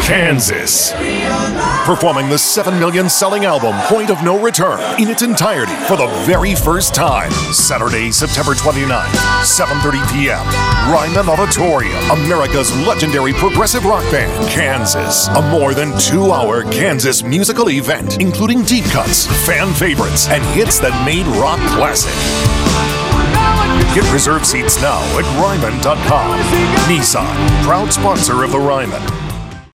Kansas. Performing the 7 million selling album Point of No Return in its entirety for the very first time. Saturday, September 29th, 7:30 p.m. Ryman Auditorium, America's legendary progressive rock band, Kansas. A more than 2-hour Kansas musical event, including deep cuts, fan favorites, and hits that made rock classic. Get reserved seats now at Ryman.com. Nissan, proud sponsor of the Ryman.